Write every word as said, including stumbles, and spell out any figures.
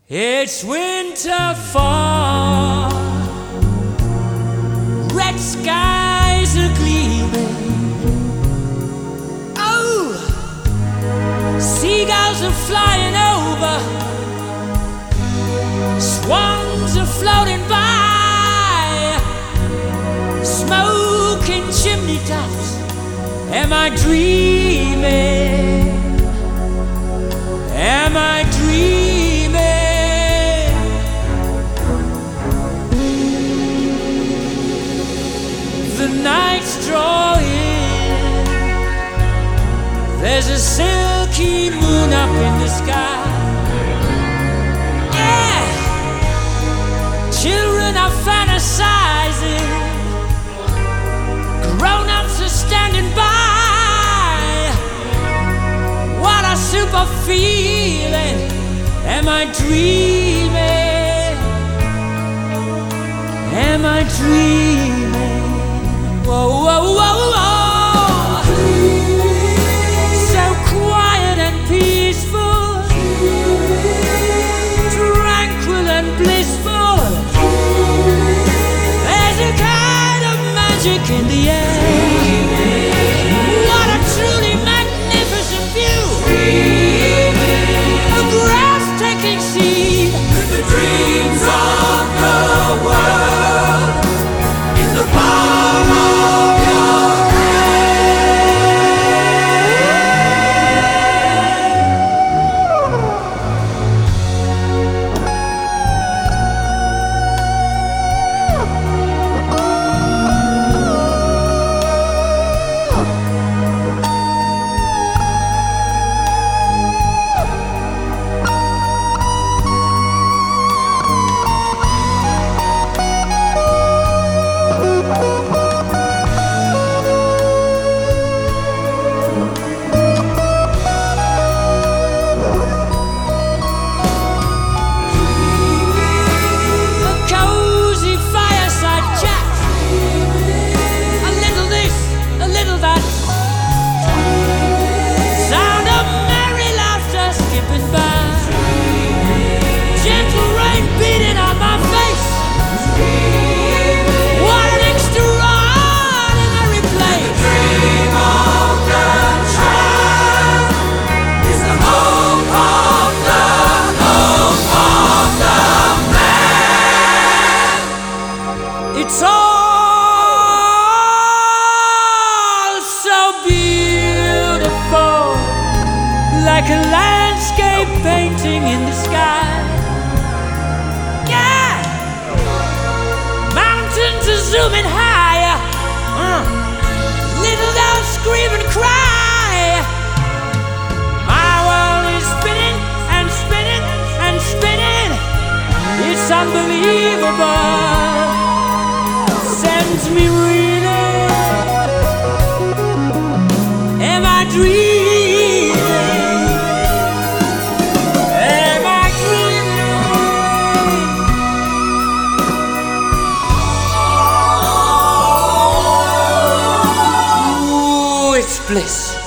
It's winter fall, red skies are gleaming. Oh, seagulls are flying over, swans are floating by, smoking chimney tops. Am I dreaming? Am I dreaming? The night's drawing, there's a silky moon up in the sky. Yeah, children are fantasizing, grown-ups are standing by. What a super feeling. Am I dreaming? Am I dreaming? Whoa, whoa, whoa, whoa. So quiet and peaceful, tranquil and blissful. There's a kind of magic in the air. What a truly magnificent view. A breathtaking scene. The dreams of the world in the palm of your it's all so beautiful, like a landscape painting in the sky. Yeah, mountains are zooming higher, uh. Little dogs scream and cry. My world is spinning and spinning and spinning. It's unbelievable. Sends me reeling. Am I dreaming? Am I dreaming? Ooh, it's bliss.